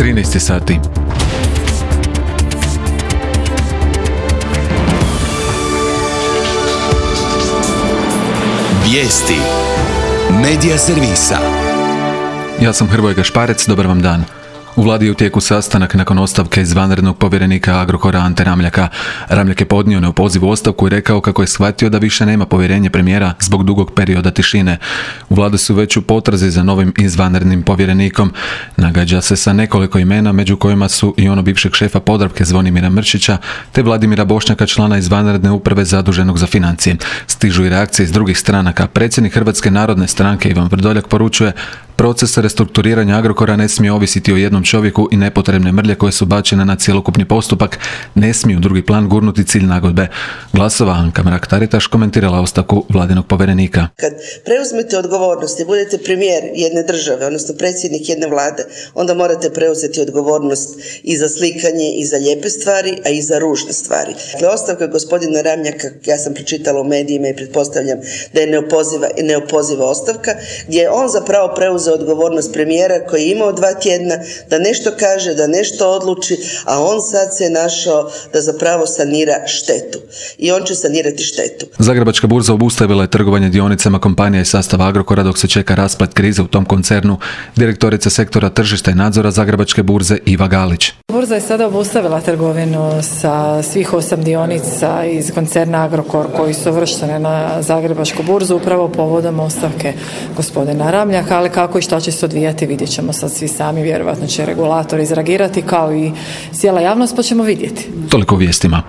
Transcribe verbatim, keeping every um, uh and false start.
trinaest sati. Vijesti Medija servisa. Ja sam Hrvoje Gašparec, dobar vam dan. U vladi je u tijeku sastanak nakon ostavke izvanrednog povjerenika Agrokora Ante Ramljaka. Ramljak je podnio neopozivu ostavku i rekao kako je shvatio da više nema povjerenje premijera zbog dugog perioda tišine. U vladi su već u potrazi za novim izvanrednim povjerenikom. Nagađa se sa nekoliko imena, među kojima su i ono bivšeg šefa Podravke Zvonimira Mršića, te Vladimira Bošnjaka, člana izvanredne uprave zaduženog za financije. Stižu i reakcije iz drugih stranaka. Predsjednik Hrvatske narodne stranke Ivan Vrdoljak poručuje: proces restrukturiranja Agrokora ne smije ovisiti o jednom čovjeku i nepotrebne mrlje koje su bačene na cjelokupni postupak ne smiju u drugi plan gurnuti cilj nagodbe. Glasova Anka Mrak-Taritaš komentirala ostavku vladinog povjerenika. Kad preuzmete odgovornost i budete premijer jedne države, odnosno predsjednik jedne vlade, onda morate preuzeti odgovornost i za slikanje i za lijepe stvari, a i za ružne stvari. Dakle, ostavka gospodina Ramljaka, ja sam pročitala u medijima i pretpostavljam da je neopoziva i neopoziva ostavka, gdje je on zapravo preuzeo odgovornost premijera koji je imao dva tjedna da nešto kaže, da nešto odluči, a on sad se našao da zapravo sanira štetu. I on će sanirati štetu. Zagrebačka burza obustavila je trgovanje dionicama kompanija iz sastava Agrokora dok se čeka rasplet krize u tom koncernu. Direktorica sektora tržišta i nadzora Zagrebačke burze Iva Galić. Burza je sada obustavila trgovinu sa svih osam dionica iz koncerna Agrokor koji su uvrštene na Zagrebačku burzu upravo povodom ostavke gospodina Ramljaka, ali kako i šta će se odvijati vidjet ćemo sad svi sami, vjerojatno će regulator izreagirati kao i cijela javnost, pa ćemo vidjeti. Toliko u vijestima.